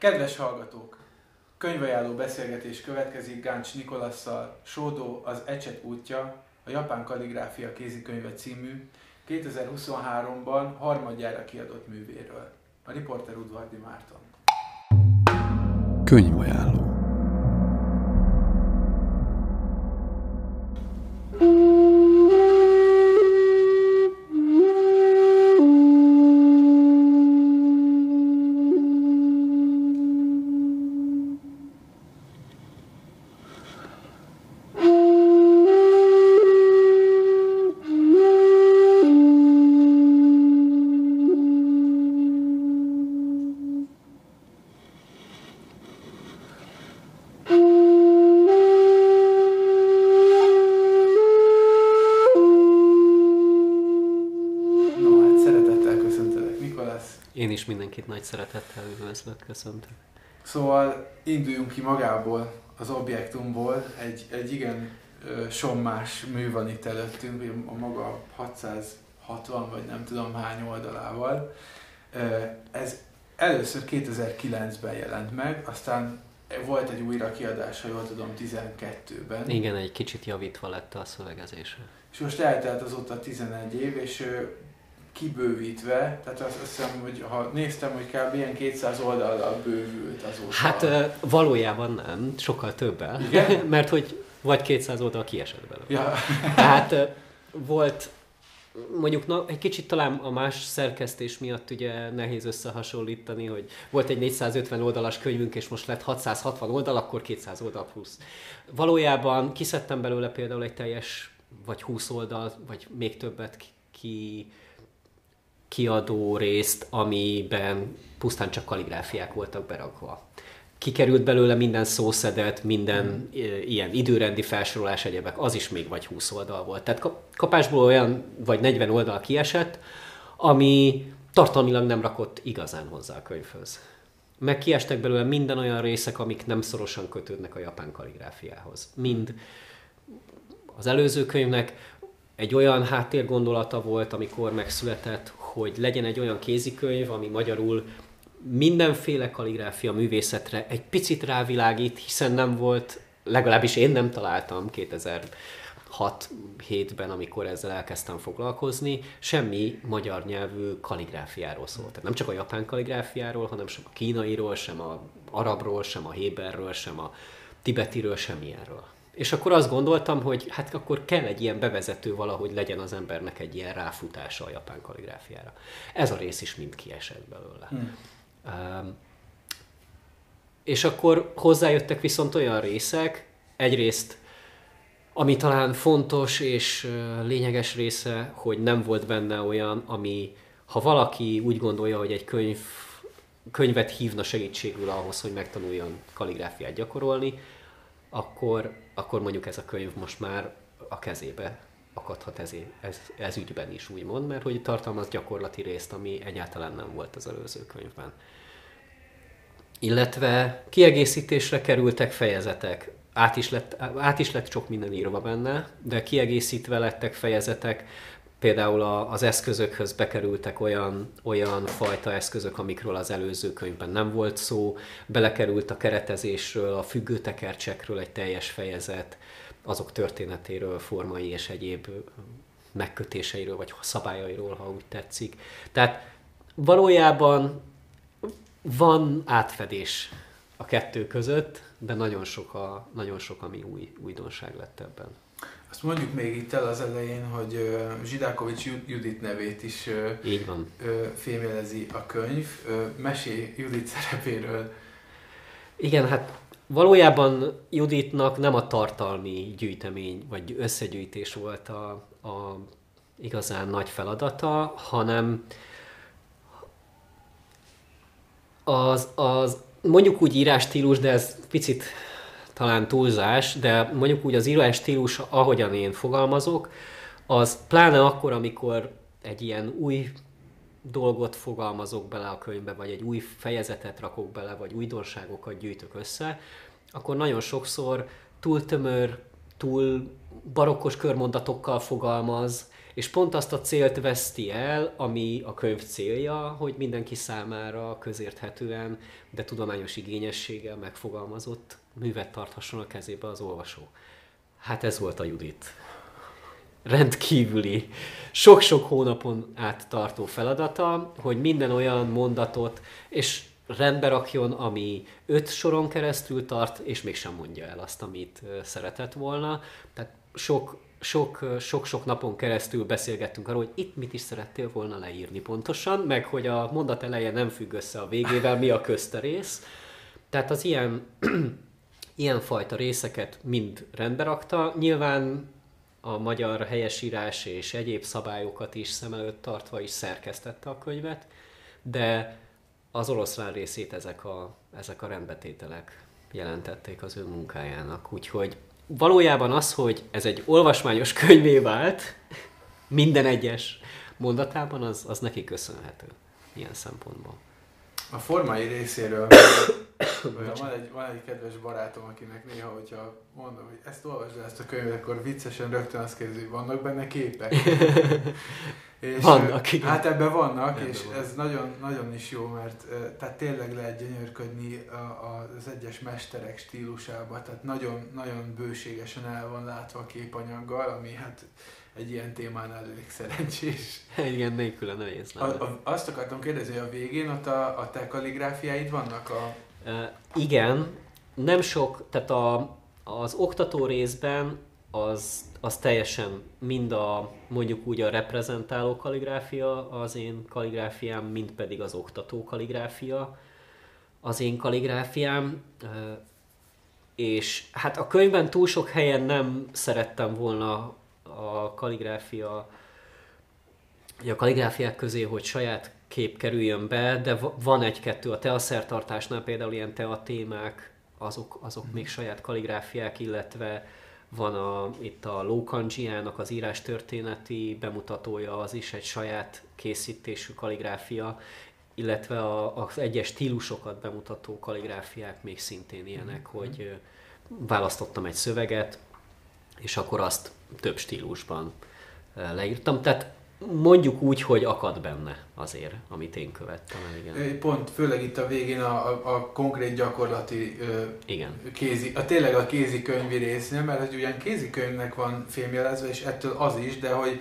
Kedves hallgatók! Könyvajánló beszélgetés következik Gáncs Nikolasszal, Sódó, az Ecset útja, a Japán kalligráfia kézikönyve című 2023-ban harmadjára kiadott művéről. A riporter Udvardi Márton. Könyvajánló. Én is mindenkit nagy szeretettel üdvözlök, köszöntök. Szóval induljunk ki magából, az objektumból. Egy igen sommás mű van itt előttünk, a maga 660 vagy nem tudom hány oldalával. Ez először 2009-ben jelent meg, aztán volt egy újrakiadás, ha jól tudom, 12-ben. Igen, egy kicsit javítva lett a szövegezése. És most eltelt azóta 11 év, és kibővítve, tehát azt hiszem, hogy ha néztem, hogy kb. Ilyen 200 oldallal bővült azóta. Hát valójában nem, sokkal többel, mert hogy vagy 200 oldal kiesett belőle. Ja. Tehát volt, mondjuk egy kicsit talán a más szerkesztés miatt ugye nehéz összehasonlítani, hogy volt egy 450 oldalas könyvünk, és most lett 660 oldal, akkor 200 oldal plusz. Valójában kiszedtem belőle például egy teljes, vagy 20 oldal, vagy még többet kiadó részt, amiben pusztán csak kalligráfiák voltak berakva. Kikerült belőle minden szószedet, minden ilyen időrendi felsorolás, egyebek, az is még vagy 20 oldal volt. Tehát kapásból olyan vagy 40 oldal kiesett, ami tartalmilag nem rakott igazán hozzá a könyvhöz. Meg kiestek belőle minden olyan részek, amik nem szorosan kötődnek a japán kalligráfiához. Mind az előző könyvnek egy olyan háttérgondolata volt, amikor megszületett, hogy legyen egy olyan kézikönyv, ami magyarul mindenféle kalligráfia művészetre egy picit rávilágít, hiszen nem volt, legalábbis én nem találtam 2006-7-ben, amikor ezzel elkezdtem foglalkozni, semmi magyar nyelvű kalligráfiáról szólt. Tehát nem csak a japán kalligráfiáról, hanem sem a kínairól, sem a arabról, sem a héberről, sem a tibetiről, semmilyenről. És akkor azt gondoltam, hogy hát akkor kell egy ilyen bevezető valahogy legyen az embernek egy ilyen ráfutása a japán kalligráfiára. Ez a rész is mind kiesett belőle. És akkor hozzájöttek viszont olyan részek, egyrészt, ami talán fontos és lényeges része, hogy nem volt benne olyan, ami, ha valaki úgy gondolja, hogy egy könyvet hívna segítségül ahhoz, hogy megtanuljon kalligráfiát gyakorolni, akkor mondjuk ez a könyv most már a kezébe akadhat ez ügyben is, úgymond, mert hogy tartalmaz gyakorlati részt, ami egyáltalán nem volt az előző könyvben. Illetve kiegészítésre kerültek fejezetek. Át is lett sok minden írva benne, de kiegészítve lettek fejezetek, például az eszközökhöz bekerültek olyan fajta eszközök, amikről az előző könyvben nem volt szó, belekerült a keretezésről, a függőtekercsekről egy teljes fejezet, azok történetéről, formai és egyéb megkötéseiről, vagy szabályairól, ha úgy tetszik. Tehát valójában van átfedés a kettő között, de nagyon sok ami újdonság lett ebben. Azt mondjuk még itt el az elején, hogy Zsidákovics Judit nevét is így van. Fémjelezi a könyv. Mesélj Judit szerepéről. Igen, hát valójában Juditnak nem a tartalmi gyűjtemény vagy összegyűjtés volt a igazán nagy feladata, hanem az mondjuk úgy írásstílus, de ez picit talán túlzás, de mondjuk úgy az írásstílus, ahogyan én fogalmazok, az pláne akkor, amikor egy ilyen új dolgot fogalmazok bele a könyvbe, vagy egy új fejezetet rakok bele, vagy újdonságokat gyűjtök össze, akkor nagyon sokszor túl tömör, túl barokkos körmondatokkal fogalmaz, és pont azt a célt veszti el, ami a könyv célja, hogy mindenki számára közérthetően, de tudományos igényességgel megfogalmazott művet tarthasson a kezébe az olvasó. Hát ez volt a Judit. Rendkívüli, sok-sok hónapon át tartó feladata, hogy minden olyan mondatot, és rendbe rakjon, ami 5 soron keresztül tart, és mégsem mondja el azt, amit szeretett volna. Tehát sok-sok napon keresztül beszélgettünk arról, hogy itt mit is szerettél volna leírni pontosan, meg hogy a mondat eleje nem függ össze a végével, mi a közterész. Tehát az ilyenfajta részeket mind rendbe rakta. Nyilván a magyar helyesírás és egyéb szabályokat is szem előtt tartva is szerkesztette a könyvet, de az oroszlán részét ezek a rendbetételek jelentették az ő munkájának. Úgyhogy valójában az, hogy ez egy olvasmányos könyvé vált, minden egyes mondatában, az neki köszönhető ilyen szempontból. A formai részéről van egy kedves barátom, akinek néha, hogyha mondom, hogy ezt olvasd el, ezt a könyvet, akkor viccesen rögtön azt kérdezi, hogy vannak benne képek. És vannak, igen. Hát ebben vannak, és ez nagyon, nagyon is jó, mert tehát tényleg lehet gyönyörködni az egyes mesterek stílusába, tehát nagyon, nagyon bőségesen el van látva a képanyaggal, ami hát egy ilyen témánál elég szerencsés. Igen, nélküle nehéz. Azt akartam kérdezni, hogy a végén ott a te kalligráfiáid vannak? Igen, nem sok, tehát az oktató részben az teljesen mind mondjuk úgy a reprezentáló kalligráfia az én kalligráfiám, mind pedig az oktató kalligráfia az én kalligráfiám. És hát a könyvben túl sok helyen nem szerettem volna a kalligráfiák közé, hogy saját kép kerüljön be, de van egy-kettő a teaszertartásnál, például ilyen témák, azok még saját kalligráfiák, illetve van itt a Lókandzsiának az írástörténeti bemutatója, az is egy saját készítésű kalligráfia, illetve az egyes stílusokat bemutató kalligráfiák még szintén ilyenek, hogy választottam egy szöveget, és akkor azt több stílusban leírtam. Tehát mondjuk úgy, hogy akad benne azért, amit én követtem el, igen. Pont, főleg itt a végén a konkrét gyakorlati igen. Tényleg a kézikönyvi résznél, mert hogy ugyan kézikönyvnek van fémjelezve, és ettől az is, de hogy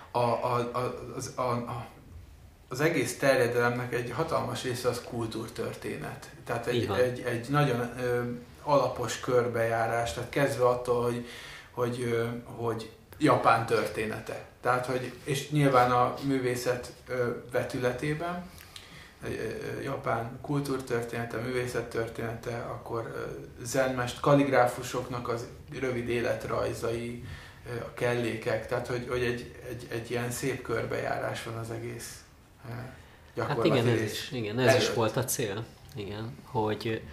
az egész terjedelemnek egy hatalmas része az kultúrtörténet. Tehát egy nagyon alapos körbejárás, tehát kezdve attól, hogy Japán története. Tehát, és nyilván a művészet vetületében, Japán kultúrtörténete, művészettörténete, akkor zenmest, kalligráfusoknak az rövid életrajzai, a kellékek, tehát hogy egy ilyen szép körbejárás van az egész gyakorlati hát igen, rész. Ez is volt a cél, igen, hogy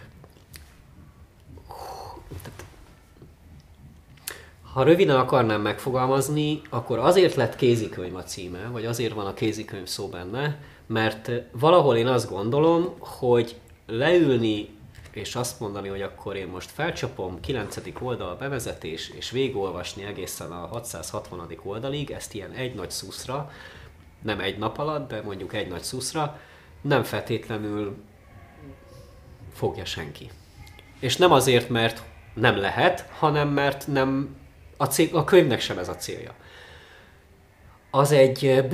ha röviden akarnám megfogalmazni, akkor azért lett kézikönyv a címe, vagy azért van a kézikönyv szó benne, mert valahol én azt gondolom, hogy leülni és azt mondani, hogy akkor én most felcsapom 9. oldal bevezetés, és végigolvasni egészen a 660. oldalig, ezt ilyen egy nagy szuszra, nem egy nap alatt, de mondjuk egy nagy szuszra, nem feltétlenül fogja senki. És nem azért, mert nem lehet, hanem mert nem a könyvnek sem ez a célja. Az egy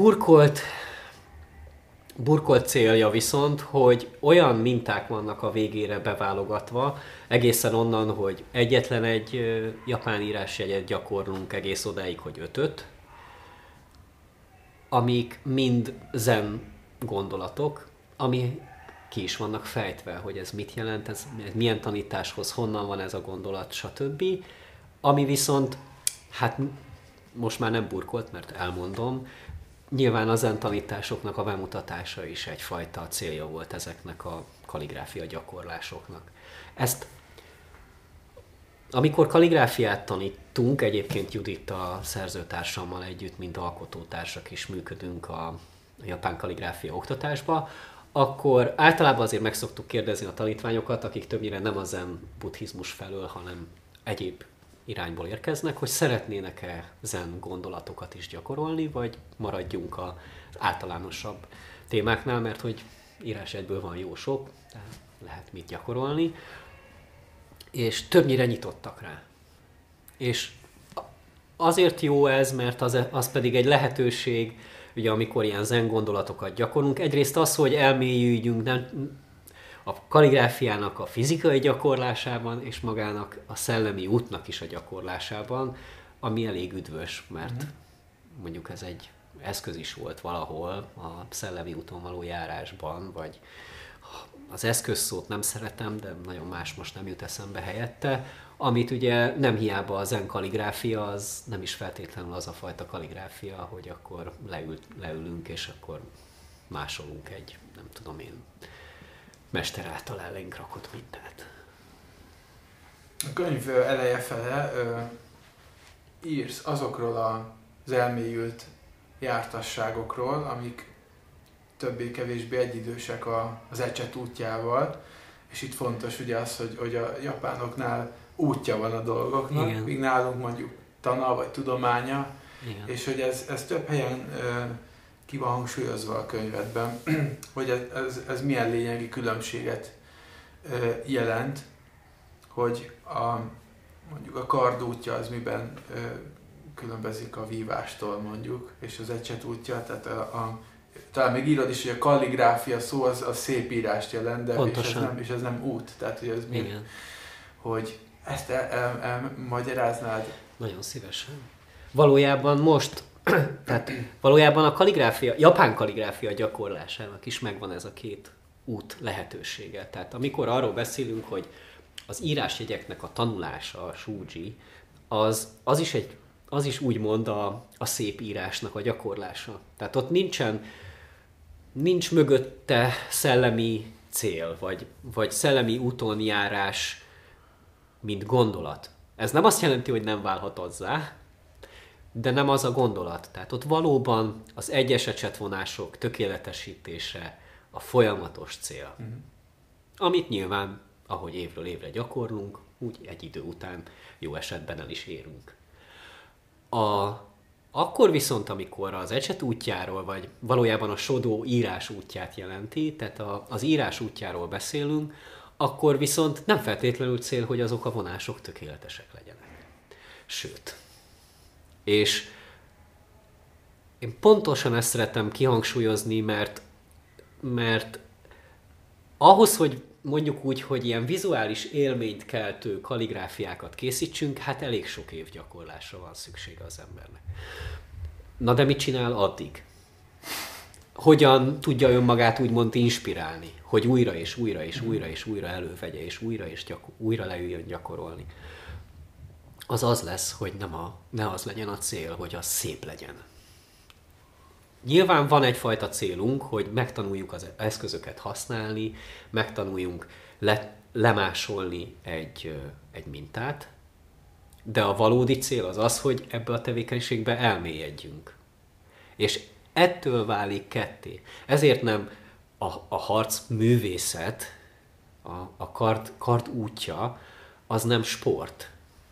burkolt célja viszont, hogy olyan minták vannak a végére beválogatva, egészen onnan, hogy egyetlen egy japán írásjegyet gyakorlunk egész odáig, hogy 5-öt, amik mind zen gondolatok, ami ki is vannak fejtve, hogy ez mit jelent, ez milyen tanításhoz, honnan van ez a gondolat, stb. Ami viszont, hát most már nem burkolt, mert elmondom, nyilván a zen tanításoknak a bemutatása is egyfajta célja volt ezeknek a kalligráfia gyakorlásoknak. Amikor kalligráfiát tanítunk, egyébként Judit a szerzőtársammal együtt, mint alkotótársak is működünk a japán kalligráfia oktatásba, akkor általában azért meg szoktuk kérdezni a tanítványokat, akik többnyire nem a zen buddhizmus felől, hanem egyéb irányból érkeznek, hogy szeretnének-e zen gondolatokat is gyakorolni, vagy maradjunk az általánosabb témáknál, mert hogy írásegyből van jó sok, tehát lehet mit gyakorolni, és többnyire nyitottak rá. És azért jó ez, mert az pedig egy lehetőség, ugye amikor ilyen zen gondolatokat gyakorlunk, egyrészt az, hogy elmélyüljünk a kalligráfiának a fizikai gyakorlásában, és magának a szellemi útnak is a gyakorlásában, ami elég üdvös, mert mondjuk ez egy eszköz is volt valahol a szellemi úton való járásban, vagy az eszközszót nem szeretem, de nagyon más most nem jut eszembe helyette, amit ugye nem hiába a zen kalligráfia, az nem is feltétlenül az a fajta kalligráfia, hogy akkor leülünk, és akkor másolunk egy, nem tudom én, mester által elénk rakott mintát. A könyv eleje fele írsz azokról az elmélyült jártasságokról, amik többé-kevésbé egyidősek az ecset útjával, és itt fontos ugye az, hogy a japánoknál útja van a dolgoknak, igen. Míg nálunk mondjuk tana vagy tudománya, igen. És hogy ez több helyen ki van hangsúlyozva a könyvedben, hogy ez milyen lényegi különbséget jelent, hogy mondjuk a kard útja az miben különbözik a vívástól mondjuk, és az ecset útja, tehát talán még írod is, hogy a kalligráfia szó az szép írást jelent, de és ez nem út, tehát hogy ez mi, hogy ezt elmagyaráznád? Nagyon szívesen. Valójában a kalligráfia, japán kalligráfia gyakorlásának is megvan ez a két út lehetősége. Tehát amikor arról beszélünk, hogy az írásjegyeknek a tanulása, a shūji, az is úgymond a szép írásnak a gyakorlása. Tehát ott nincs mögötte szellemi cél, vagy szellemi úton járás, mint gondolat. Ez nem azt jelenti, hogy nem válhat azzá, de nem az a gondolat. Tehát ott valóban az egyes ecsetvonások tökéletesítése a folyamatos cél. Uh-huh. Amit nyilván, ahogy évről évre gyakorlunk, úgy egy idő után jó esetben el is érünk. Akkor viszont, amikor az ecset útjáról, vagy valójában a sodó írás útját jelenti, tehát az írás útjáról beszélünk, akkor viszont nem feltétlenül cél, hogy azok a vonások tökéletesek legyenek. Sőt. És én pontosan ezt szeretem kihangsúlyozni, mert ahhoz, hogy mondjuk úgy, hogy ilyen vizuális élményt keltő kalligráfiákat készítsünk, hát elég sok év gyakorlásra van szüksége az embernek. Na de mit csinál addig? Hogyan tudja önmagát úgymond inspirálni, hogy újra és újra és újra és újra elővegye, és újra leüljön gyakorolni? Az lesz, hogy ne az legyen a cél, hogy az szép legyen. Nyilván van egyfajta célunk, hogy megtanuljuk az eszközöket használni, megtanuljunk lemásolni egy mintát, de a valódi cél az, hogy ebbe a tevékenységbe elmélyedjünk. És ettől válik ketté. Ezért nem a harc művészet, a kard útja, az nem sport.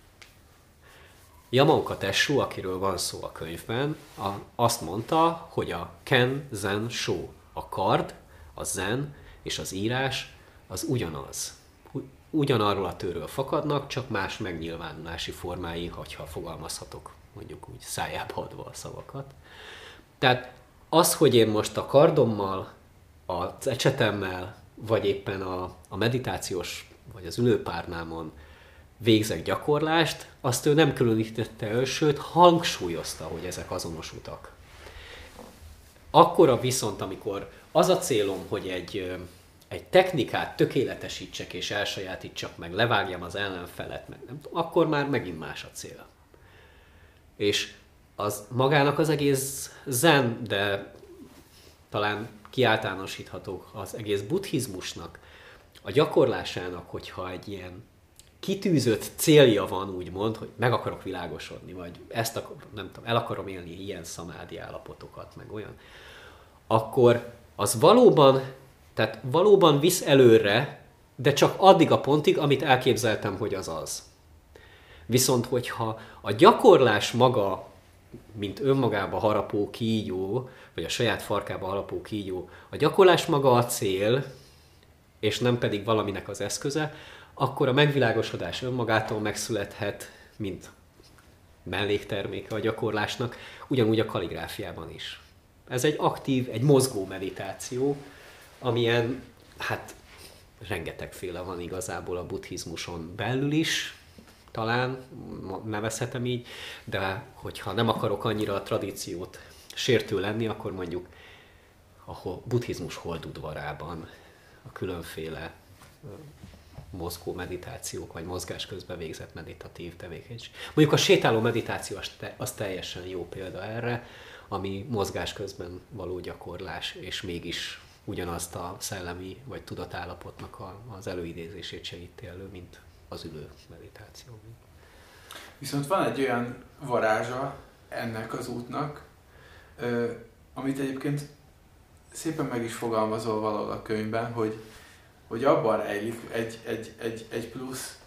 Yamaoka Tesshu, akiről van szó a könyvben, azt mondta, hogy a Ken, Zen, Shō, a kard, a zen és az írás az ugyanaz. Ugyanarról a tőről fakadnak, csak más megnyilvánulási formái, ha fogalmazhatok mondjuk úgy szájába adva a szavakat. Tehát az, hogy én most a kardommal, az ecsetemmel, vagy éppen a meditációs, vagy az ülőpárnámon végzek gyakorlást, azt ő nem különítette el, sőt hangsúlyozta, hogy ezek azonos utak. Akkora viszont, amikor az a célom, hogy egy technikát tökéletesítsek és elsajátítsak meg, levágjam az ellenfelet, meg nem tudom, akkor már megint más a cél. És az magának az egész zen, de talán kiáltalánosíthatók az egész buddhizmusnak, a gyakorlásának, hogyha egy ilyen kitűzött célja van, úgymond, hogy meg akarok világosodni, vagy nem tudom, el akarom élni ilyen szamádi állapotokat, meg olyan, akkor az valóban visz előre, de csak addig a pontig, amit elképzeltem, hogy az az. Viszont hogyha a gyakorlás maga, mint önmagába harapó kígyó, vagy a saját farkába harapó kígyó, a gyakorlás maga a cél, és nem pedig valaminek az eszköze, akkor a megvilágosodás önmagától megszülethet, mint mellékterméke a gyakorlásnak, ugyanúgy a kalligráfiában is. Ez egy aktív, egy mozgó meditáció, amilyen, hát rengetegféle van igazából a buddhizmuson belül is, talán nevezhetem így, de hogyha nem akarok annyira a tradíciót sértő lenni, akkor mondjuk a buddhizmus holdudvarában a különféle mozgó meditációk, vagy mozgás közben végzett meditatív tevékenység. Mondjuk a sétáló meditáció az teljesen jó példa erre, ami mozgás közben való gyakorlás, és mégis ugyanazt a szellemi vagy tudatállapotnak az előidézését segíti elő, mint az ülő meditáció. Viszont van egy olyan varázsa ennek az útnak, amit egyébként szépen meg is fogalmazol valahol a könyvben, hogy abban rejlik egy plusz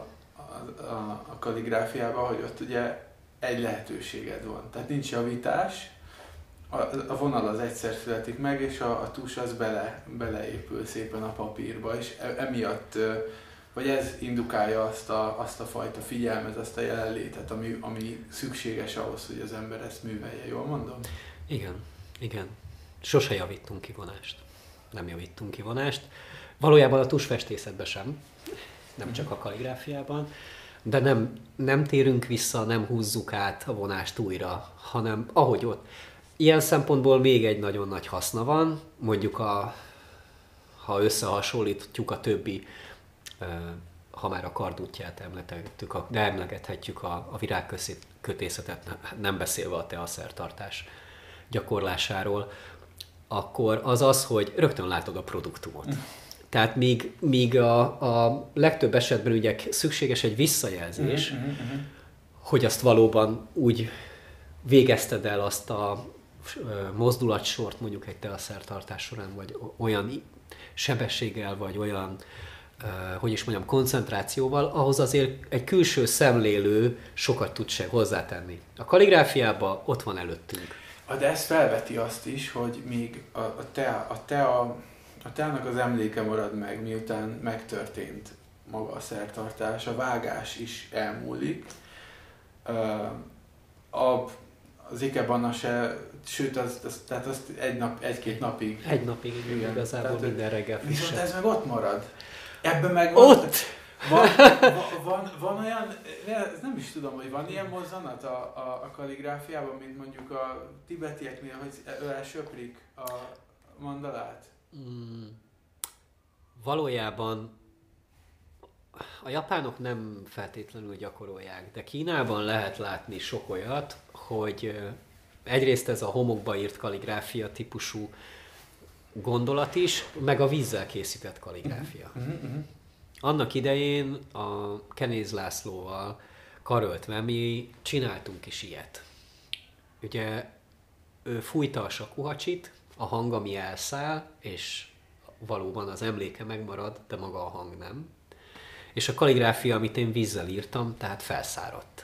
a kalligráfiában, hogy ott ugye egy lehetőséged van. Tehát nincs javítás, a vonal az egyszer születik meg, és a tus az beleépül szépen a papírba, és emiatt, vagy ez indukálja azt a fajta figyelmet, azt a jelenlétet, ami szükséges ahhoz, hogy az ember ezt művelje. Jól mondom? Igen. Sose javítunk kivonást. Nem javítunk kivonást. Valójában a tusfestészetben sem, nem csak a kalligráfiában, de nem térünk vissza, nem húzzuk át a vonást újra, hanem ahogy ott. Ilyen szempontból még egy nagyon nagy haszna van, mondjuk ha összehasonlítjuk a többi, ha már a kardútját emlegettük, de emlegethetjük a virágkötészetet, nem beszélve a teaszertartás gyakorlásáról, akkor az, hogy rögtön látod a produktumot. Tehát míg a legtöbb esetben ugye szükséges egy visszajelzés, hogy azt valóban úgy végezted el azt a mozdulatsort mondjuk egy teaszertartás során, vagy olyan sebességgel, vagy olyan, koncentrációval, ahhoz azért egy külső szemlélő sokat tud se hozzátenni. A kalligráfiában ott van előttünk. De ez felveti azt is, hogy még a teának az emléke marad meg, miután megtörtént maga a szertartás, a vágás is elmúlik. Az ikebana se, sőt, tehát azt egy-két napig. Egy napig, igen, igazából tehát, minden reggel frissebb. Viszont ez meg ott marad. Ebben meg ott! Van olyan, nem is tudom, hogy van ilyen mozzanat a kalligráfiában, mint mondjuk a tibetieknél, hogy elsöprik a mandalát? Valójában a japánok nem feltétlenül gyakorolják, de Kínában lehet látni sok olyat, hogy egyrészt ez a homokba írt kalligráfia típusú gondolat is, meg a vízzel készített kalligráfia. Annak idején a Kenéz Lászlóval karöltve mi csináltunk is ilyet. Ugye ő fújta a sakuhacsit, a hang, ami elszáll, és valóban az emléke megmarad, de maga a hang nem. És a kalligráfia, amit én vízzel írtam, tehát felszáradt.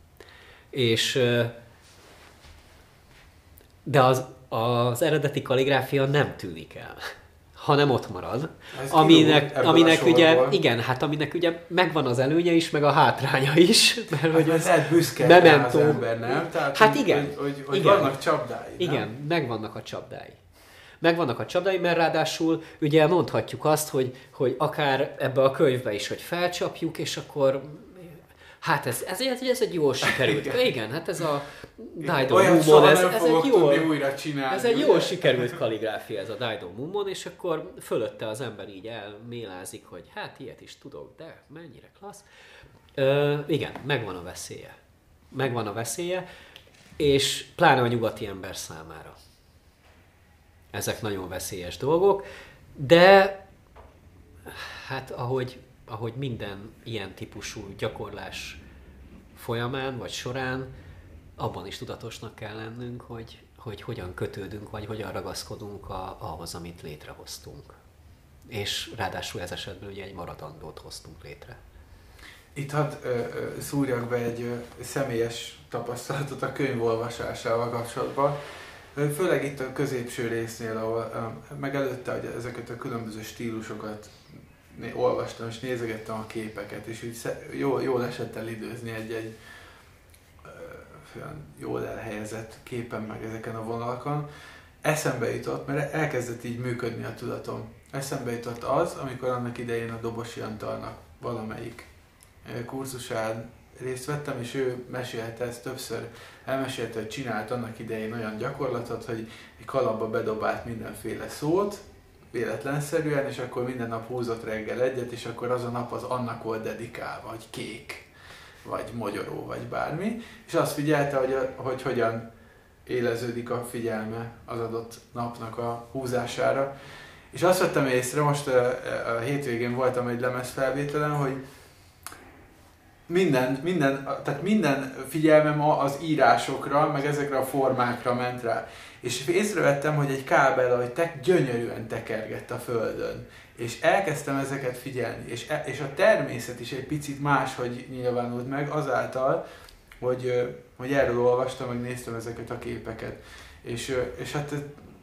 De az eredeti kalligráfia nem tűnik el, hanem ott marad. Aminek ugye, igen, hát aminek ugye megvan az előnye is, meg a hátránya is. Mert hogy ez büszke az ember, nem? Tehát, hát igen. Hogy igen. Vannak csapdái, igen, nem? Megvannak a csapdái. Megvannak a csapdái, mert ráadásul ugye mondhatjuk azt, hogy akár ebbe a könyvbe is, hogy felcsapjuk, és akkor hát ez egy jól sikerült. Igen, hát ez a Daido Mummon, ez egy jól sikerült kalligráfia, ez a Daido Mummon, és akkor fölötte az ember így elmélázik, hogy hát ilyet is tudok, de mennyire klassz. Igen, megvan a veszélye, és pláne a nyugati ember számára. Ezek nagyon veszélyes dolgok, de hát ahogy minden ilyen típusú gyakorlás folyamán vagy során, abban is tudatosnak kell lennünk, hogy hogyan kötődünk, vagy hogyan ragaszkodunk ahhoz, amit létrehoztunk. És ráadásul ez esetben ugye egy maradandót hoztunk létre. Itt hadd szúrjak be egy személyes tapasztalatot a könyv olvasásával kapcsolatban. Főleg itt a középső résznél, ahol meg előtte, hogy ezeket a különböző stílusokat olvastam és nézegettem a képeket, és úgy jól esett el időzni egy jól elhelyezett képen meg ezeken a vonalakon. Eszembe jutott, mert elkezdett így működni a tudatom. Eszembe jutott az, amikor annak idején a Dobosi Antalnak valamelyik kurzusán részt vettem, és ő mesélte ezt többször, elmesélte, hogy csinált annak idején olyan gyakorlatot, hogy egy kalapba bedobált mindenféle szót, véletlenszerűen, és akkor minden nap húzott reggel egyet, és akkor az a nap az annak volt dedikálva, vagy kék, vagy mogyoró, vagy bármi, és azt figyelte, hogy hogyan éleződik a figyelme az adott napnak a húzására. És azt vettem észre, most a hétvégén voltam egy lemezfelvételen, hogy minden figyelmem az írásokra, meg ezekre a formákra ment rá. És észrevettem, hogy egy kábel, ahogy gyönyörűen tekergett a földön. És elkezdtem ezeket figyelni. És a természet is egy picit máshogy nyilvánult meg azáltal, hogy erről olvastam, meg néztem ezeket a képeket. És hát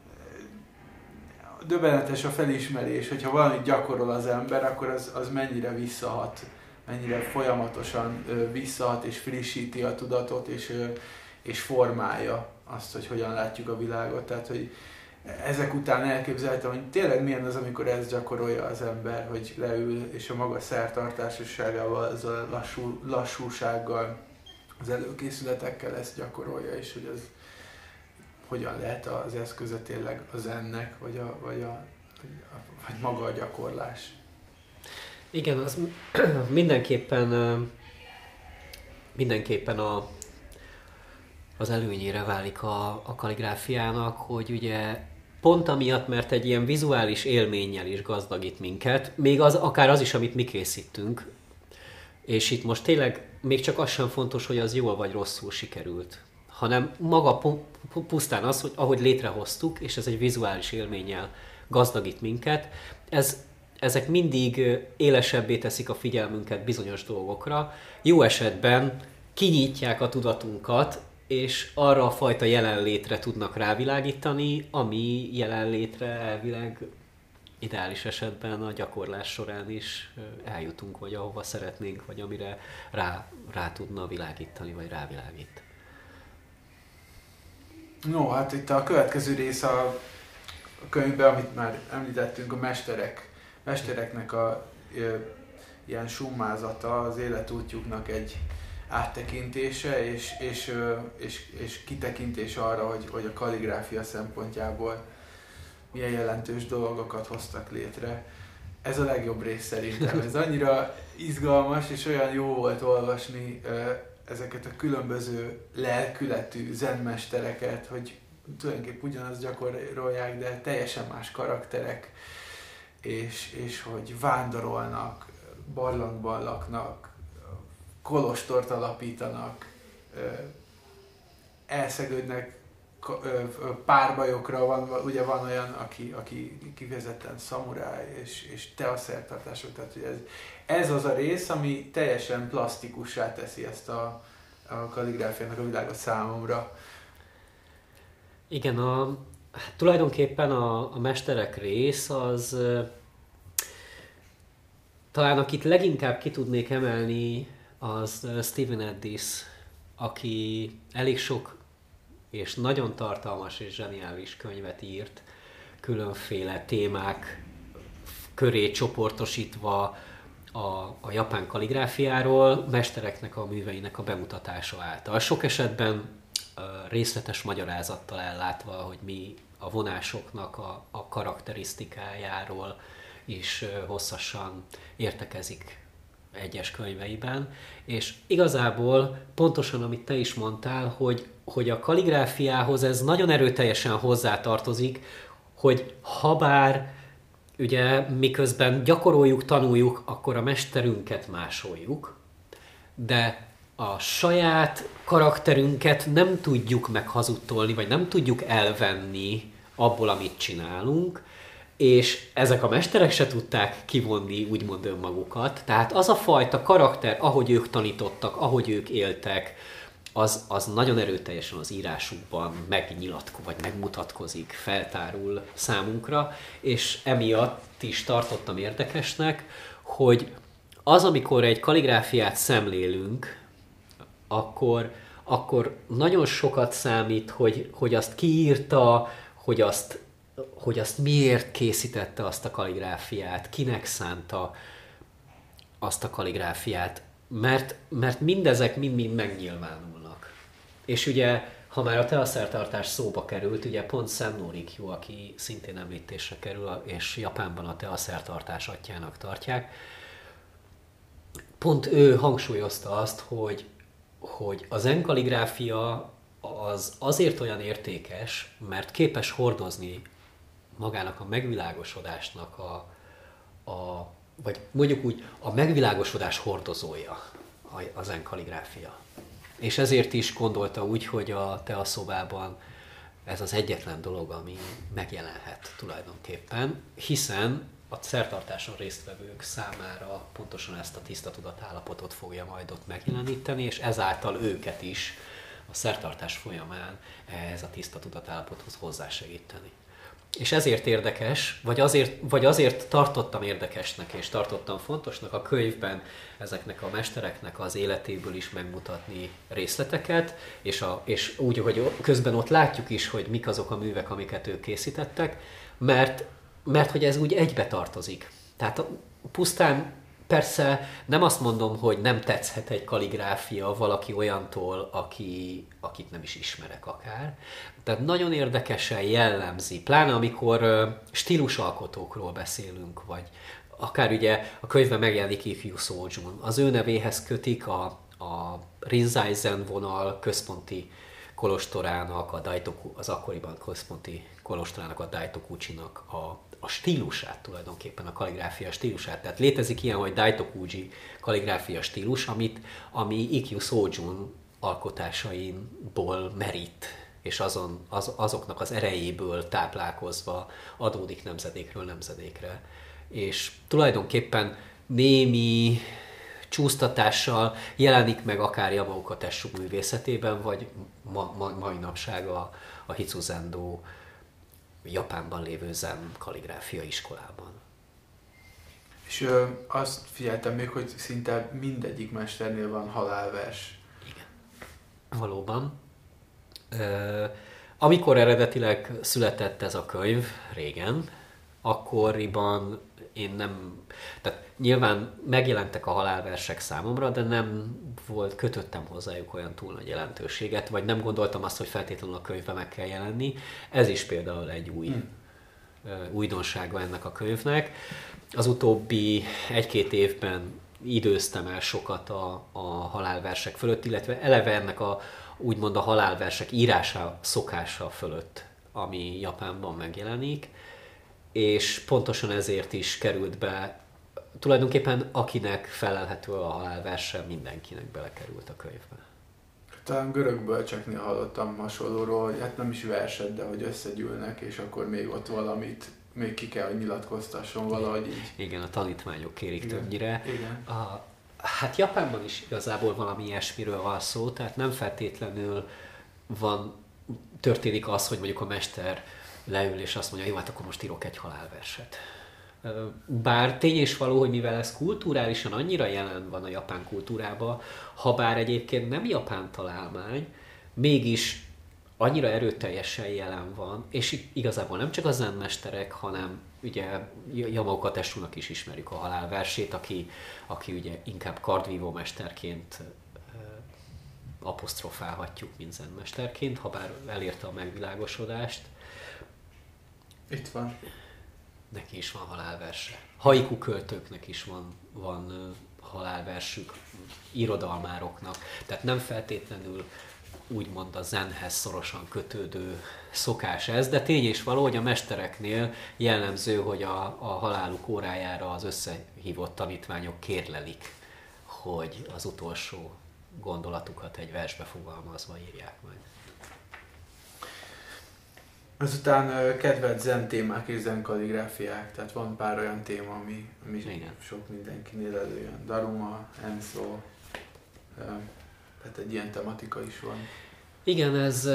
döbbenetes a felismerés, hogyha valamit gyakorol az ember, akkor az mennyire visszahat, mennyire folyamatosan visszahat és frissíti a tudatot, és formálja azt, hogy hogyan látjuk a világot. Tehát, hogy ezek után elképzeltem, hogy tényleg milyen az, amikor ezt gyakorolja az ember, hogy leül, és a maga szertartásosságával, ezzel a lassúsággal, az előkészületekkel ezt gyakorolja, és hogy az hogyan lehet az eszköze tényleg a zennek, vagy maga a gyakorlás. Igen, az mindenképpen az előnyére válik a kalligráfiának, hogy ugye pont amiatt, mert egy ilyen vizuális élménnyel is gazdagít minket, még akár az is, amit mi készítünk, és itt most tényleg még csak az sem fontos, hogy az jól vagy rosszul sikerült, hanem maga pusztán az, hogy ahogy létrehoztuk, és ez egy vizuális élménnyel gazdagít minket, ezek mindig élesebbé teszik a figyelmünket bizonyos dolgokra. Jó esetben kinyitják a tudatunkat, és arra a fajta jelenlétre tudnak rávilágítani, ami jelenlétre elvileg ideális esetben a gyakorlás során is eljutunk, vagy ahova szeretnénk, vagy amire rá tudna világítani, vagy rávilágít. No, hát itt a következő rész a könyvben, amit már említettünk, a mestereknek ilyen summázata, az életútjuknak egy áttekintése, és kitekintés arra, hogy a kalligráfia szempontjából milyen jelentős dolgokat hoztak létre. Ez a legjobb rész szerintem. Ez annyira izgalmas, és olyan jó volt olvasni ezeket a különböző lelkületű zenmestereket, hogy tulajdonképp ugyanazt gyakorolják, de teljesen más karakterek, és hogy vándorolnak, barlangban laknak, kolostort alapítanak, elszegődnek párbajokra, ugye van olyan, aki kifejezetten szamuráj, és teaszertartások, tehát hogy ez az a rész, ami teljesen plastikussá teszi ezt a kalligráfiának a világot számomra. Igen, tulajdonképpen a mesterek rész az talán akit leginkább ki tudnék emelni, az Stephen Addis, aki elég sok és nagyon tartalmas és zseniális könyvet írt, különféle témák köré csoportosítva a japán kalligráfiáról, mestereknek a műveinek a bemutatása által. Sok esetben részletes magyarázattal ellátva, hogy mi a vonásoknak a karakterisztikájáról is hosszasan értekezik egyes könyveiben, és igazából pontosan, amit te is mondtál, hogy a kalligráfiához ez nagyon erőteljesen hozzátartozik, hogy habár ugye miközben gyakoroljuk, tanuljuk, akkor a mesterünket másoljuk, de a saját karakterünket nem tudjuk meghazudtolni, vagy nem tudjuk elvenni abból, amit csinálunk, és ezek a mesterek se tudták kivonni úgymond önmagukat. Tehát az a fajta karakter, ahogy ők tanítottak, ahogy ők éltek, az nagyon erőteljesen az írásukban vagy megmutatkozik, feltárul számunkra, és emiatt is tartottam érdekesnek, hogy az, amikor egy kalligráfiát szemlélünk, akkor nagyon sokat számít, hogy azt kiírta, hogy azt miért készítette azt a kalligráfiát, kinek szánta azt a kalligráfiát, mert mindezek mind-mind megnyilvánulnak. És ugye, ha már a teaszertartás szóba került, ugye pont Senno Rikyu, aki szintén említésre kerül, és Japánban a teaszertartás atyjának tartják, pont ő hangsúlyozta azt, hogy a zen kalligráfia az azért olyan értékes, mert képes hordozni magának a megvilágosodásnak vagy mondjuk úgy, a megvilágosodás hordozója a zen kalligráfia. És ezért is gondolta úgy, hogy a teaszobában ez az egyetlen dolog, ami megjelenhet tulajdonképpen, hiszen a szertartáson résztvevők számára pontosan ezt a tiszta tudatállapotot fogja majd ott megjeleníteni, és ezáltal őket is a szertartás folyamán ehhez a tiszta tudatállapothoz hozzásegíteni. És ezért érdekes, vagy azért tartottam érdekesnek és tartottam fontosnak a könyvben ezeknek a mestereknek az életéből is megmutatni részleteket, és úgy, hogy közben ott látjuk is, hogy mik azok a művek, amiket ők készítettek, mert hogy ez úgy egybe tartozik. Tehát pusztán persze nem azt mondom, hogy nem tetszhet egy kalligráfia valaki olyantól, akit nem is ismerek akár. Tehát nagyon érdekesen jellemzi, pláne amikor stílusalkotókról beszélünk, vagy akár ugye a könyvben megjelenik Ikkyu Sojun. Az ő nevéhez kötik a Rinzai Zen vonal központi kolostorának, az akkoriban központi kolostorának, a Daitokuji-nak a stílusát tulajdonképpen, a kalligráfia stílusát. Tehát létezik ilyen, hogy Daitokuji kalligráfia stílus, ami Ikkyu Sojun alkotásainból merít, és azoknak az erejéből táplálkozva adódik nemzedékről nemzedékre. És tulajdonképpen némi csúsztatással jelenik meg akár Yamaoka Tesshu művészetében, vagy mai napság a Hitsuzendo Japánban lévő zen kalligráfia iskolában. És azt figyeltem még, hogy szinte mindegyik mesternél van halálvers. Igen. Valóban. Amikor eredetileg született ez a könyv, régen, akkoriban én nem... Tehát nyilván megjelentek a halálversek számomra, de nem kötöttem hozzájuk olyan túl nagy jelentőséget, vagy nem gondoltam azt, hogy feltétlenül a könyvben meg kell jelenni. Ez is például egy újdonsága ennek a könyvnek. Az utóbbi 1-2 évben időztem el sokat a halálversek fölött, illetve eleve ennek úgymond a halálversek írása szokása fölött, ami Japánban megjelenik, és pontosan ezért is került be, tulajdonképpen akinek felelhető a halálverse, mindenkinek belekerült a könyvbe. Talán görög bölcseknél hallottam hasonlóról, hogy hát nem is verset, de hogy összegyűlnek, és akkor még ott valamit még ki kell, hogy nyilatkoztasson valahogy így. Igen, a tanítványok kérik többnyire. Igen. Hát Japánban is igazából valami ilyesmiről van szó, tehát nem feltétlenül történik az, hogy mondjuk a mester leül és azt mondja, jó, hát akkor most írok egy halálverset. Bár tény és való, hogy mivel ez kulturálisan annyira jelen van a japán kultúrában, ha bár egyébként nem japán találmány, mégis annyira erőteljesen jelen van, és igazából nem csak a zenmesterek, hanem ugye Yamaoka Tesshunak is ismerjük a halálversét, aki ugye inkább kardvívó mesterként apostrofálhatjuk, mint zenmesterként, ha bár elérte a megvilágosodást. Itt van. Neki is van halálverse. Haiku költőknek is van halálversük, irodalmároknak. Tehát nem feltétlenül úgymond a zenhez szorosan kötődő szokás ez, de tény és való, hogy a mestereknél jellemző, hogy a haláluk órájára az összehívott tanítványok kérlelik, hogy az utolsó gondolatukat egy versbe fogalmazva írják meg. Azután kedvelt zen témák és zen kalligráfiák, tehát van pár olyan téma, ami sok mindenkinél előjön. Daruma, Enso, tehát egy ilyen tematika is van. Igen, ez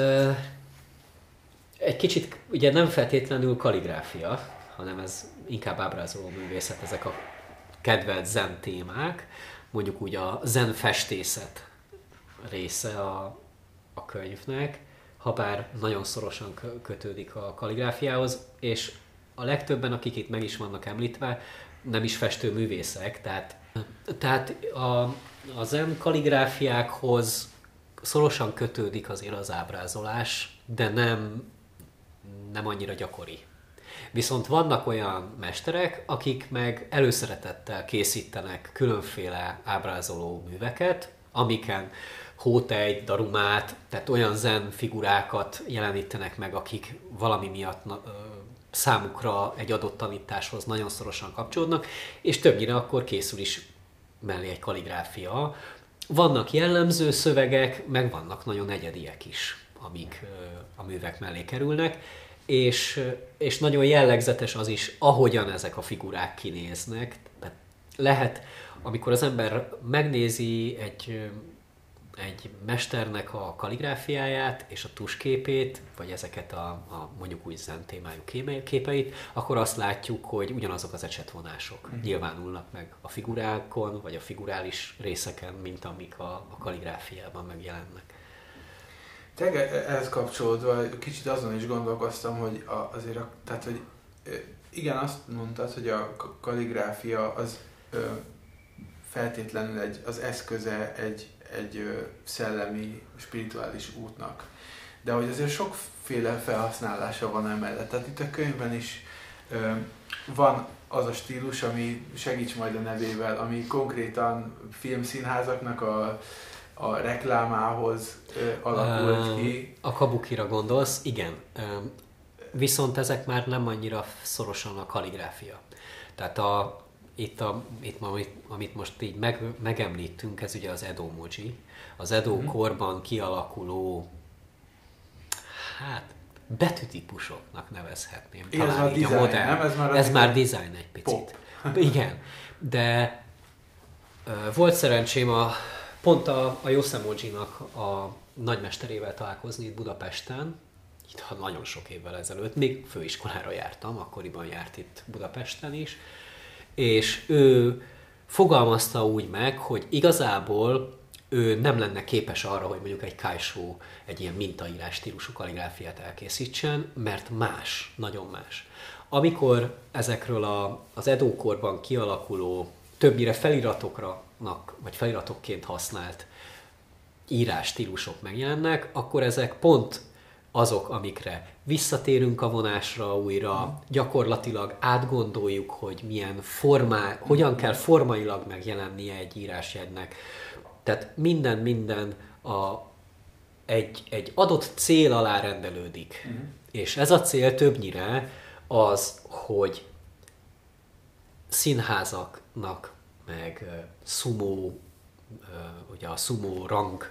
egy kicsit, ugye nem feltétlenül kalligráfia, hanem ez inkább ábrázoló művészet, ezek a kedvelt zen témák, mondjuk úgy a zen festészet része a könyvnek, habár nagyon szorosan kötődik a kalligráfiához, és a legtöbben, akik itt meg is vannak említve, nem is festőművészek, tehát a zen kalligráfiákhoz szorosan kötődik azért az ábrázolás, de nem annyira gyakori. Viszont vannak olyan mesterek, akik meg előszeretettel készítenek különféle ábrázoló műveket, amiken hótejt, darumát, tehát olyan zen figurákat jelenítenek meg, akik valami miatt számukra egy adott tanításhoz nagyon szorosan kapcsolódnak, és többnyire akkor készül is mellé egy kalligráfia. Vannak jellemző szövegek, meg vannak nagyon egyediek is, amik a művek mellé kerülnek, és nagyon jellegzetes az is, ahogyan ezek a figurák kinéznek. Tehát lehet, amikor az ember megnézi egy mesternek a kalligráfiáját és a tusképét, vagy ezeket a mondjuk úgy zen témájú képeit, akkor azt látjuk, hogy ugyanazok az ecsetvonások nyilvánulnak meg a figurákon, vagy a figurális részeken, mint amik a kalligráfiában megjelennek. Ehhez kapcsolódva kicsit azon is gondolkoztam, hogy tehát, hogy igen, azt mondtad, hogy a kalligráfia az feltétlenül az eszköze egy szellemi, spirituális útnak. De hogy azért sokféle felhasználása van emellett. Tehát itt a könyvben is van az a stílus, ami segíts majd a nevével, ami konkrétan filmszínházaknak a reklámához alakult ki. A kabukira gondolsz, igen. Viszont ezek már nem annyira szorosan a kalligráfia. Tehát amit most így megemlítünk, ez ugye az Edo moji. Az Edo korban kialakuló, betűtípusoknak nevezhetném. Igen, talán ez már design, nem? Ez már design egy picit. Pop. Igen, de volt szerencsém pont a Yosemoji-nak a nagymesterével találkozni itt Budapesten, itt nagyon sok évvel ezelőtt, még főiskolára jártam, akkoriban járt itt Budapesten is, és ő fogalmazta úgy meg, hogy igazából ő nem lenne képes arra, hogy mondjuk egy kaisho, egy ilyen mintaírás stílusú kalligráfiát elkészítsen, mert más, nagyon más. Amikor ezekről az Edo-korban kialakuló, többnyire feliratoknak, vagy feliratokként használt írás stílusok megjelennek, akkor ezek pont azok, amikre visszatérünk a vonásra újra, gyakorlatilag átgondoljuk, hogy hogyan kell formailag megjelennie egy írásjegynek. Tehát minden egy adott cél alá rendelődik. És ez a cél többnyire az, hogy színházaknak, meg sumo, ugye a sumo rang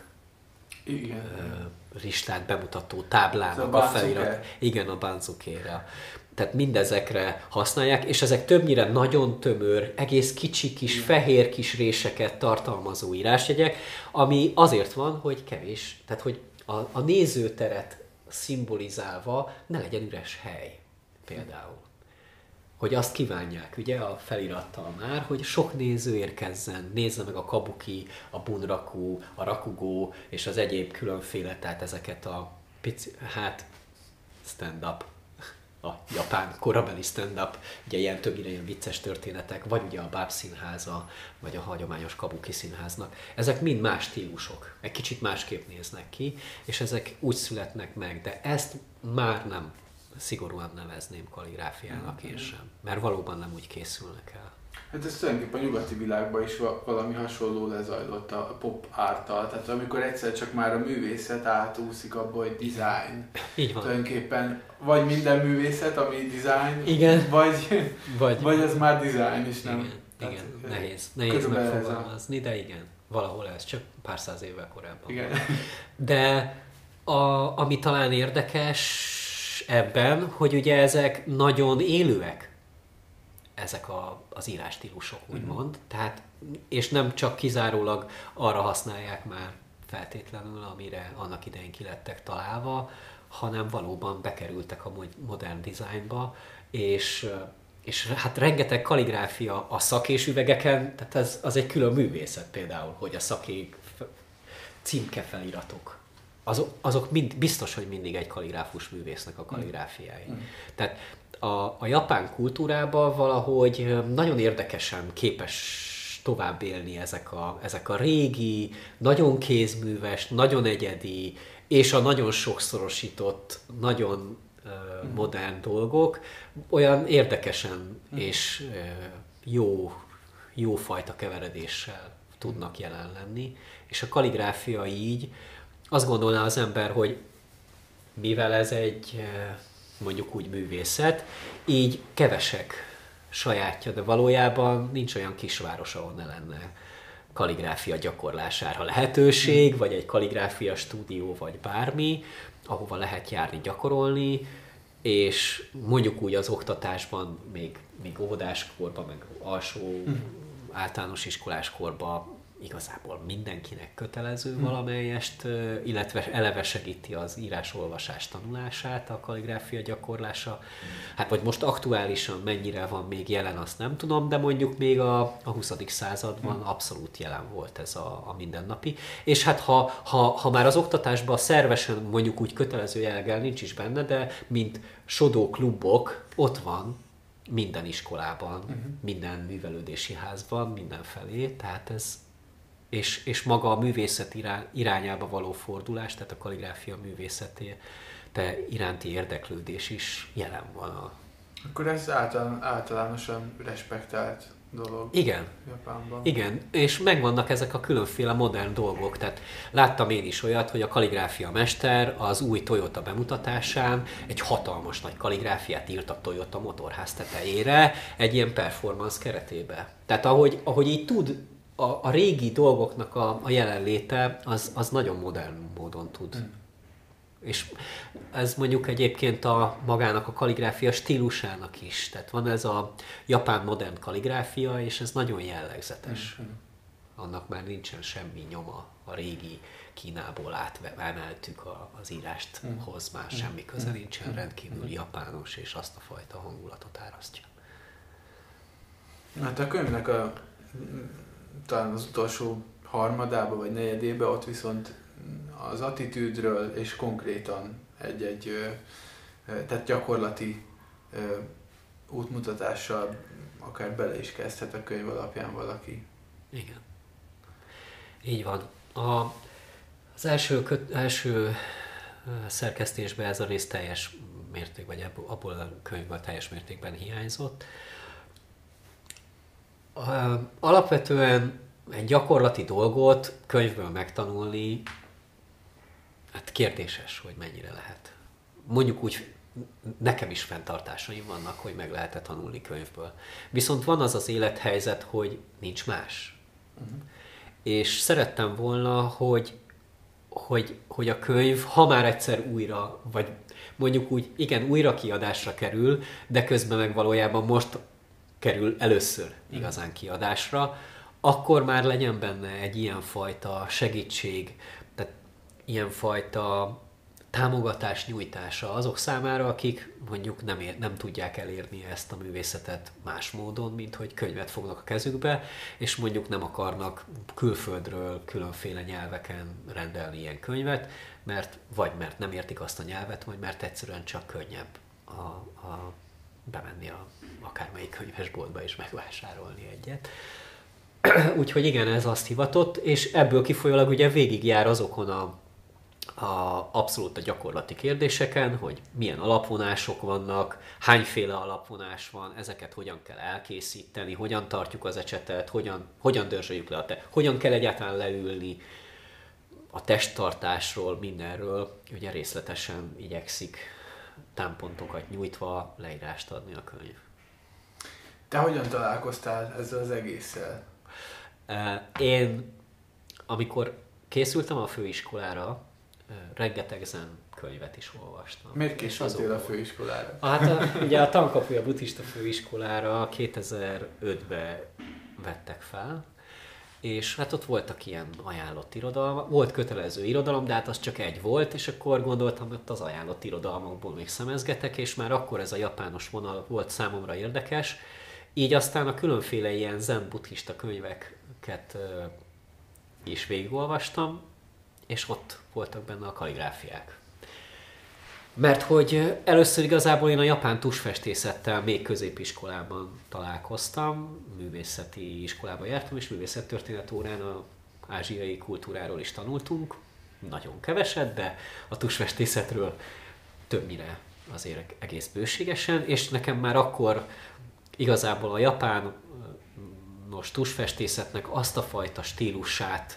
listát bemutató táblának a felirat. Igen, a banzuke-re. Tehát mindezekre használják, és ezek többnyire nagyon tömör, egész kicsi kis, fehér kis réseket tartalmazó írásjegyek, ami azért van, hogy kevés, tehát hogy a nézőteret szimbolizálva ne legyen üres hely, például. Hogy azt kívánják, ugye, a felirattal már, hogy sok néző érkezzen, nézze meg a kabuki, a bunraku, a rakugo és az egyéb különféle, tehát ezeket stand-up, a japán korabeli stand-up, ugye ilyen többnyire ilyen vicces történetek, vagy ugye a báb színháza, vagy a hagyományos kabuki színháznak. Ezek mind más stílusok, egy kicsit másképp néznek ki, és ezek úgy születnek meg, de ezt már nem szigorúan nevezném kalligráfiának én sem, mert valóban nem úgy készülnek el. Hát ez tulajdonképpen a nyugati világban is valami hasonló lezajlott a pop árttal, tehát amikor egyszer csak már a művészet átúszik abba, hogy design. Így van. Tulajdonképpen vagy minden művészet, ami design, igen. vagy az már design is, nem? Igen, nehéz megfogalmazni, de igen, valahol ez csak pár száz évvel korábban. Igen. De ami talán érdekes, ebben, hogy ugye ezek nagyon élőek, ezek az írásstílusok, úgymond. Tehát, és nem csak kizárólag arra használják már feltétlenül, amire annak idején ki lettek találva, hanem valóban bekerültek a modern designba, és hát rengeteg kalligráfia a szakésüvegeken, tehát az egy külön művészet például, hogy a szakék címkefeliratok. Azok biztos, hogy mindig egy kalligráfus művésznek a kalligráfiái. Tehát a japán kultúrában valahogy nagyon érdekesen képes tovább élni ezek a régi, nagyon kézműves, nagyon egyedi, és a nagyon sokszorosított, nagyon modern dolgok olyan érdekesen és jó fajta keveredéssel tudnak jelen lenni. És a kalligráfia így, azt gondolná az ember, hogy mivel ez egy mondjuk úgy művészet, így kevesek sajátja, de valójában nincs olyan kisváros, ahol ne lenne kalligráfia gyakorlására lehetőség, vagy egy kalligráfia stúdió, vagy bármi, ahova lehet járni, gyakorolni, és mondjuk úgy az oktatásban, még óvodáskorban, meg alsó általános iskoláskorban igazából mindenkinek kötelező valamelyest, illetve eleve segíti az írás-olvasás tanulását, a kalligráfia gyakorlása. Hát vagy most aktuálisan mennyire van még jelen, azt nem tudom, de mondjuk még a 20. században abszolút jelen volt ez a mindennapi. És hát ha már az oktatásban szervesen mondjuk úgy kötelező jelleggel nincs is benne, de mint sodó klubok ott van minden iskolában, minden művelődési házban, mindenfelé, tehát ez és maga a művészet irányába való fordulás, tehát a kalligráfia művészeté iránti érdeklődés is jelen van. Akkor ez általánosan respektált dolog. Igen. Japánban. Igen, és megvannak ezek a különféle modern dolgok. Tehát láttam én is olyat, hogy a kalligráfia mester az új Toyota bemutatásán egy hatalmas nagy kalligráfiát írt a Toyota motorház tetejére egy ilyen performance keretébe. Tehát ahogy így tud a régi dolgoknak a jelenléte, az nagyon modern módon tud. És ez mondjuk egyébként magának a kalligráfia stílusának is. Tehát van ez a japán modern kalligráfia, és ez nagyon jellegzetes. Annak már nincsen semmi nyoma, a régi Kínából átvemeltük az írást hoz, már semmi köze nincsen, rendkívül japános, és azt a fajta hangulatot árasztja. Hát a könyvnek talán az utolsó harmadába vagy negyedébe ott viszont az attitűdről és konkrétan tehát gyakorlati útmutatással akár bele is kezdhet a könyv alapján valaki. Igen. Így van. Az első szerkesztésben ez a rész teljes mértékben, vagy abból a könyvből teljes mértékben hiányzott. Alapvetően egy gyakorlati dolgot könyvből megtanulni, hát kérdéses, hogy mennyire lehet. Mondjuk úgy, nekem is fenntartásaim vannak, hogy meg lehet-e tanulni könyvből. Viszont van az élethelyzet, hogy nincs más. És szerettem volna, hogy a könyv, ha már egyszer újra, vagy mondjuk úgy, igen, újra kiadásra kerül, de közben meg valójában most kerül először igazán kiadásra, akkor már legyen benne egy ilyenfajta segítség, tehát ilyenfajta támogatás nyújtása azok számára, akik mondjuk nem tudják elérni ezt a művészetet más módon, mint hogy könyvet fognak a kezükbe, és mondjuk nem akarnak külföldről különféle nyelveken rendelni ilyen könyvet, mert nem értik azt a nyelvet, vagy mert egyszerűen csak könnyebb bemenni akármelyik könyvesboltba és megvásárolni egyet. Úgyhogy igen, ez azt hivatott, és ebből kifolyólag ugye végigjár azokon abszolút a gyakorlati kérdéseken, hogy milyen alapvonások vannak, hányféle alapvonás van, ezeket hogyan kell elkészíteni, hogyan tartjuk az ecsetet, hogyan dörzsöljük le hogyan kell egyáltalán leülni, a testtartásról, mindenről, ugye részletesen igyekszik támpontokat nyújtva leírást adni a könyv. Te hogyan találkoztál ezzel az egésszel? Én, amikor készültem a főiskolára, rengeteg zen könyvet is olvastam. Miért készültél a főiskolára? Ugye a Tankapuja buddhista főiskolára 2005-ben vettek fel, és hát ott voltak ilyen ajánlott irodalmak, volt kötelező irodalom, de hát az csak egy volt, és akkor gondoltam, hogy az ajánlott irodalmakból még szemezgetek, és már akkor ez a japános vonal volt számomra érdekes, így aztán a különféle ilyen zen buddhista könyveket is végigolvastam, és ott voltak benne a kalligráfiák. Mert hogy először igazából én a japán tusfestészettel még középiskolában találkoztam, művészeti iskolában jártam, és művészettörténet órán az ázsiai kultúráról is tanultunk, nagyon keveset, de a tusfestészetről többnyire azért egész bőségesen, és nekem már akkor igazából a japános tusfestészetnek azt a fajta stílusát,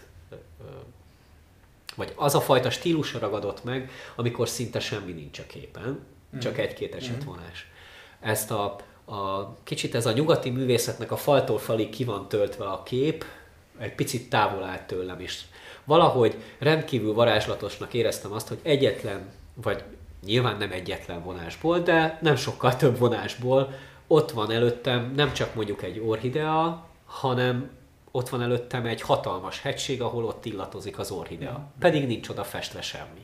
vagy az a fajta stílusra ragadott meg, amikor szinte semmi nincs a képen, csak egy-két esetvonás. Ezt kicsit ez a nyugati művészetnek a faltól falig ki van töltve a kép, egy picit távol állt tőlem is. Valahogy rendkívül varázslatosnak éreztem azt, hogy egyetlen, vagy nyilván nem egyetlen vonásból, de nem sokkal több vonásból ott van előttem nem csak mondjuk egy orchidea, hanem ott van előttem egy hatalmas hegység, ahol ott illatozik az orchidea. Pedig nincs oda festve semmi.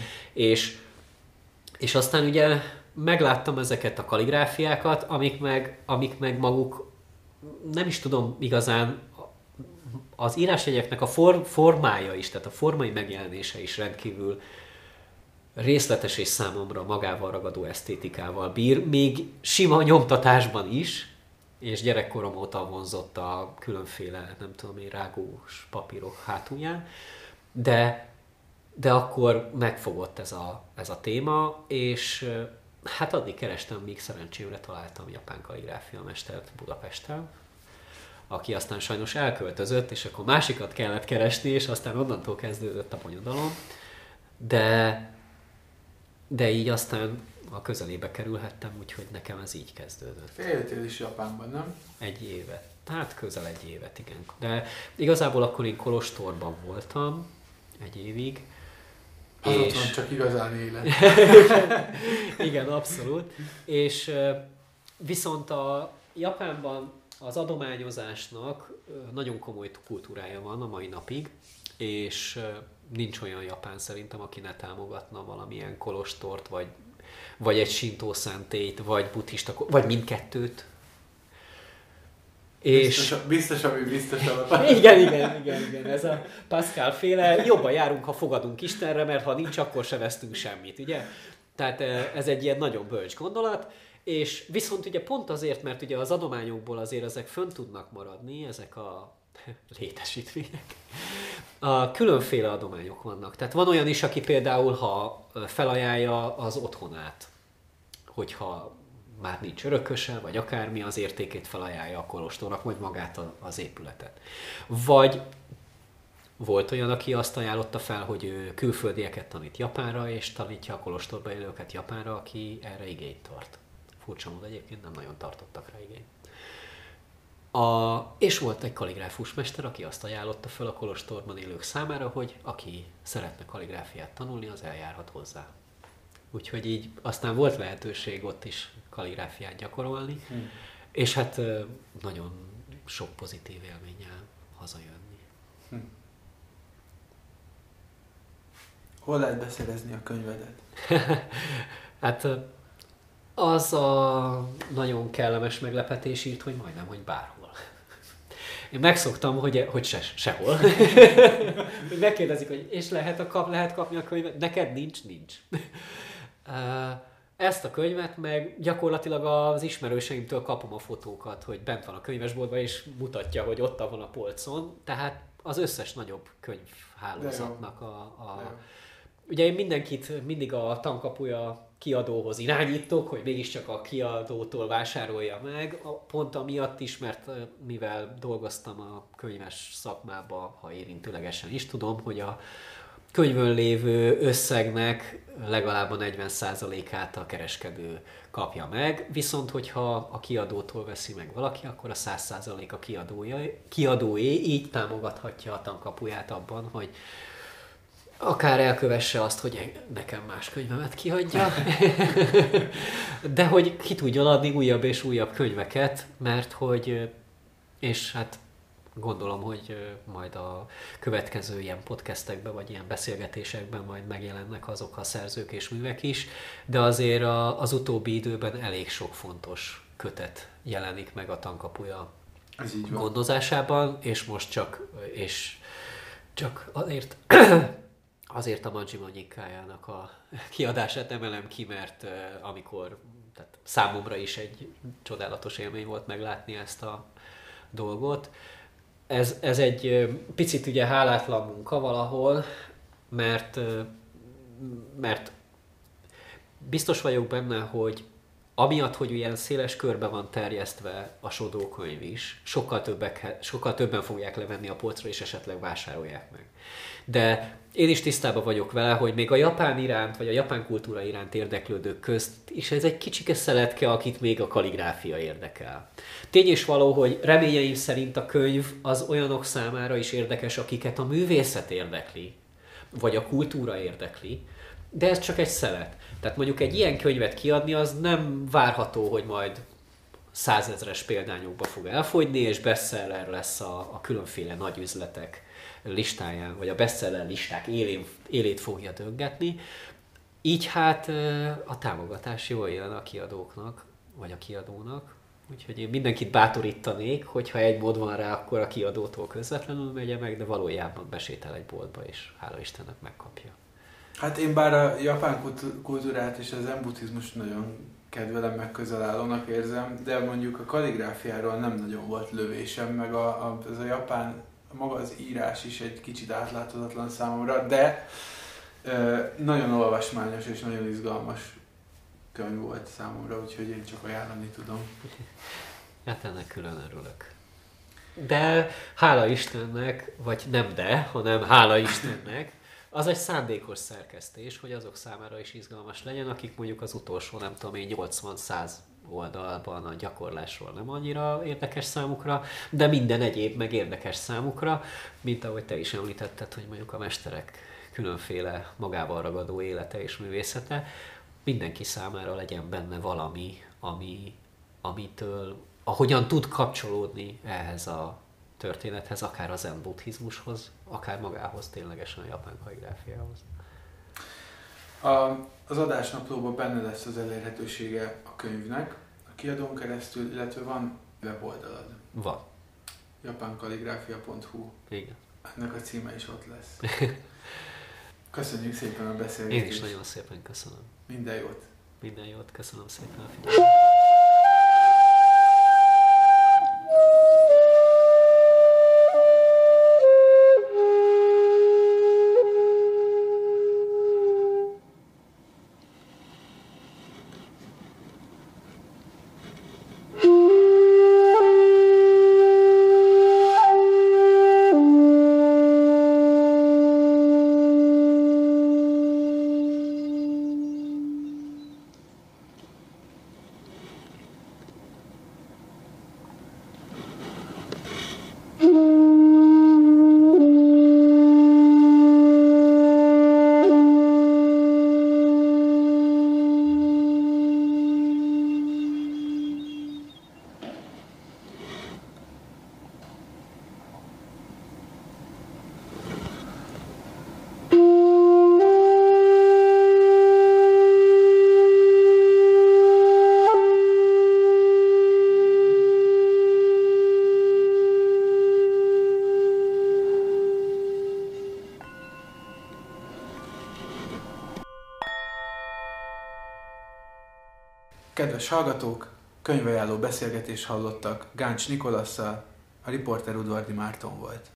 És aztán ugye megláttam ezeket a kalligráfiákat, amik meg maguk, nem is tudom igazán, az írásjegyeknek a formája is, tehát a formai megjelenése is rendkívül részletes és számomra magával ragadó esztétikával bír, még sima nyomtatásban is, és gyerekkorom óta vonzott a különféle, nem tudom én, rágós papírok hátulján, de akkor megfogott ez a téma, és hát addig kerestem, míg szerencsémre találtam japán kalligráfia mestert Budapesten, aki aztán sajnos elköltözött, és akkor másikat kellett keresni, és aztán onnantól kezdődött a bonyodalom, de így aztán a közelébe kerülhettem, úgyhogy nekem ez így kezdődött. Éltél is Japánban, nem? Egy évet. Hát közel egy évet, igen. De igazából akkor én Kolostorban voltam egy évig. Az ott van csak igazán élet. Igen, abszolút. És viszont a Japánban az adományozásnak nagyon komoly kultúrája van a mai napig, és nincs olyan japán szerintem, aki ne támogatna valamilyen kolostort, vagy egy sintó szentélyt, vagy buddhista, vagy mindkettőt. Biztos, ami biztos igen, ez a Pascal féle, jobban járunk, ha fogadunk Istenre, mert ha nincs, akkor se vesztünk semmit, ugye? Tehát ez egy ilyen nagyon bölcs gondolat, és viszont ugye pont azért, mert ugye az adományokból azért ezek fönn tudnak maradni, ezek a létesítmények. Különféle adományok vannak. Tehát van olyan is, aki például, ha felajánlja az otthonát, hogyha már nincs örököse, vagy akármi, az értékét felajánlja a kolostornak, vagy magát az épületet. Vagy volt olyan, aki azt ajánlotta fel, hogy ő külföldieket tanít Japánra, és tanítja a kolostorba élőket Japánra, aki erre igényt tart. Furcsa módon egyébként nem nagyon tartottak rá igényt. És volt egy kalligráfus mester, aki azt ajánlotta fel a kolostorban élők számára, hogy aki szeretne kalligráfiát tanulni, az eljárhat hozzá. Úgyhogy így aztán volt lehetőség ott is kalligráfiát gyakorolni, és hát nagyon sok pozitív élménnyel hazajönni. Hol lehet beszerezni a könyvedet? Hát az a nagyon kellemes meglepetés írt, hogy majdnem, hogy bárhol. Én megszoktam, hogy sehol. Megkérdezik, hogy és lehet kapni a könyvet? Neked nincs. Ezt a könyvet meg gyakorlatilag az ismerőseimtől kapom a fotókat, hogy bent van a könyvesboltban, és mutatja, hogy ott van a polcon. Tehát az összes nagyobb könyvhálózatnak Ugye én mindenkit mindig a Tankapuja kiadóhoz irányítok, hogy mégiscsak a kiadótól vásárolja meg, pont amiatt is, mert mivel dolgoztam a könyves szakmába, ha érintőlegesen is tudom, hogy a könyvön lévő összegnek legalább a 40%-át a kereskedő kapja meg, viszont hogyha a kiadótól veszi meg valaki, akkor a 100% a kiadóé, így támogathatja a Tankapuját abban, hogy Akár elkövesse azt, hogy nekem más könyvemet kiadja, de hogy ki tudjon adni újabb és újabb könyveket, mert hogy, és hát gondolom, hogy majd a következő ilyen podcastekben, vagy ilyen beszélgetésekben majd megjelennek azok a szerzők és művek is, de azért az utóbbi időben elég sok fontos kötet jelenik meg a Tankapuja gondozásában, és most csak azért a Majima Nyikkájának a kiadását emelem ki, mert tehát számomra is egy csodálatos élmény volt meglátni ezt a dolgot. Ez egy picit ugye hálátlan munka valahol, mert biztos vagyok benne, hogy amiatt, hogy ilyen széles körbe van terjesztve a Sodó könyv is, sokkal többen fogják levenni a polcra, és esetleg vásárolják meg. De én is tisztában vagyok vele, hogy még a japán iránt, vagy a japán kultúra iránt érdeklődők közt is ez egy kicsike szeletke, akit még a kalligráfia érdekel. Tény és való, hogy reményeim szerint a könyv az olyanok számára is érdekes, akiket a művészet érdekli, vagy a kultúra érdekli, de ez csak egy szelet. Tehát mondjuk egy ilyen könyvet kiadni, az nem várható, hogy majd 100 000-es példányokba fog elfogyni, és bestseller lesz a különféle nagy üzletek listáján, vagy a bestseller listák élét fogja döngetni. Így hát a támogatás jól jön a kiadóknak, vagy a kiadónak. Úgyhogy én mindenkit bátorítanék, hogyha egy mód van rá, akkor a kiadótól közvetlenül megye meg, de valójában besétel egy boltba, és hála Istennek megkapja. Hát én bár a japán kultúrát és a zen buddhizmust nagyon kedvelem, meg közelállónak érzem, de mondjuk a kalligráfiáról nem nagyon volt lövésem, meg ez a japán, maga az írás is egy kicsit átláthatatlan számomra, de nagyon olvasmányos és nagyon izgalmas könyv volt számomra, úgyhogy én csak ajánlani tudom. Hát ennek külön örülök. De hála Istennek, vagy nem hanem hála Istennek, az egy szándékos szerkesztés, hogy azok számára is izgalmas legyen, akik mondjuk az utolsó, nem tudom én, 80-100 oldalban a gyakorlásról nem annyira érdekes számukra, de minden egyéb meg érdekes számukra, mint ahogy te is említetted, hogy mondjuk a mesterek különféle magával ragadó élete és művészete, mindenki számára legyen benne valami, amitől, ahogyan tud kapcsolódni ehhez a történethez, akár a zen buddhizmushoz, akár magához, ténylegesen a japán kalligráfiához. Az adásnaplóban benne lesz az elérhetősége a könyvnek, a kiadón keresztül, illetve van weboldalad. Van. japánkalligráfia.hu. Igen. Ennek a címe is ott lesz. Köszönjük szépen a beszélgetést. Én is nagyon szépen köszönöm. Minden jót. Minden jót, köszönöm szépen a figyelmet. Kedves hallgatók, könyvajánló beszélgetést hallottak Gáncs Nikolasszal, a riporter Udvardi Márton volt.